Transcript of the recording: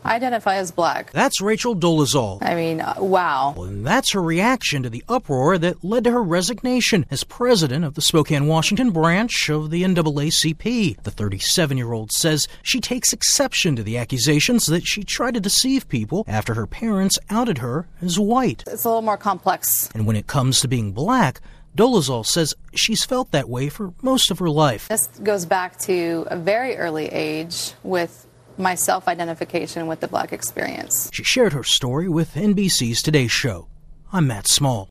I identify as black. That's Rachel Dolezal. I mean, wow. And that's her reaction to the uproar that led to her resignation as president of the Spokane, Washington branch of the NAACP. The 37-year-old says she takes exception to the accusations that she tried to deceive people after her parents outed her as white. It's a little more complex. And when it comes to being black, Dolezal says she's felt that way for most of her life. This goes back to a very early age with my self-identification with the black experience. She shared her story with NBC's Today Show. I'm Matt Small.